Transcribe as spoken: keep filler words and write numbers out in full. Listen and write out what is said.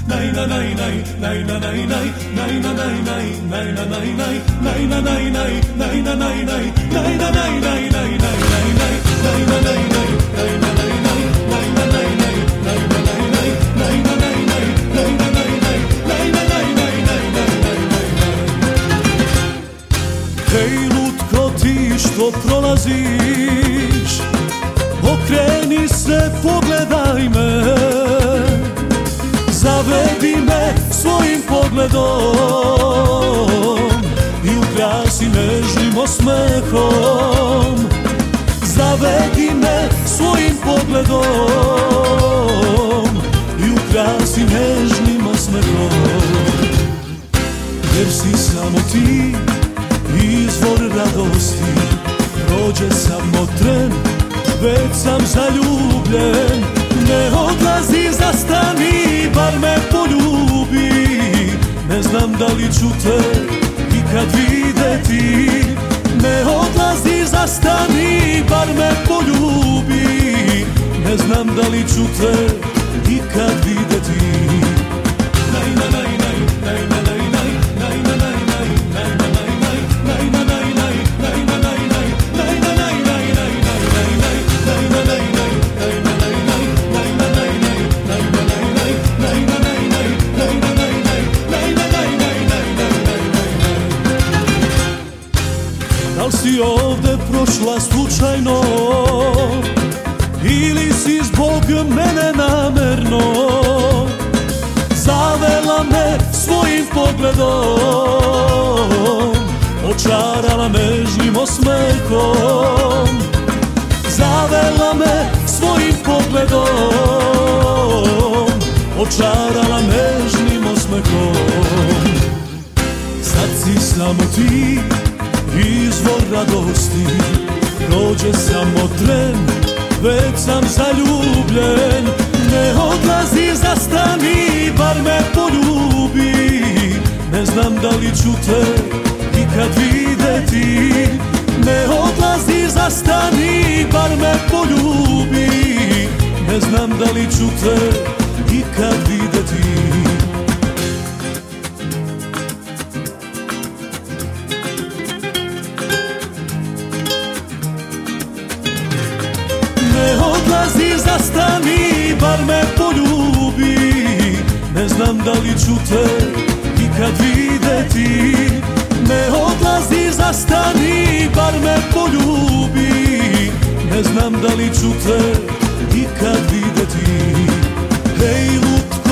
Hej lutko ti što prolaziš, okreni se, pogledaj me, zavedi me svojim pogledom i ukrasi nežnim osmehom. Zavedi me svojim pogledom i ukrasi nežnim osmehom. Jer si samo ti izvor radosti, prođe samo tren, već sam zaljubljen. Ne odlazi, zastani, bar me poljubi. Ne znam da li ću te ikad videti. Ne odlazi, zastani, bar me poljubi. Ne znam da li ću te ikad videti. Da li si ovde prošla slučajno ili si zbog mene namerno zavela me svojim pogledom, očarala nežnim osmehom. Zavela me svojim pogledom, očarala nežnim osmehom. Sad si samo ti izvor radosti, prođe samo tren, već sam zaljubljen. Ne odlazi, zastani, bar me poljubi. Ne znam da li ću te ikad videti. Ne odlazi, zastani, bar me poljubi. Ne znam da li ću te ikad videti. Ne odlazi, zastani, bar me poljubi. Ne znam da li ću te ikad videti. Ne odlazi, zastani, bar me poljubi. Ne znam da li ću te ikad videti. Hej lutko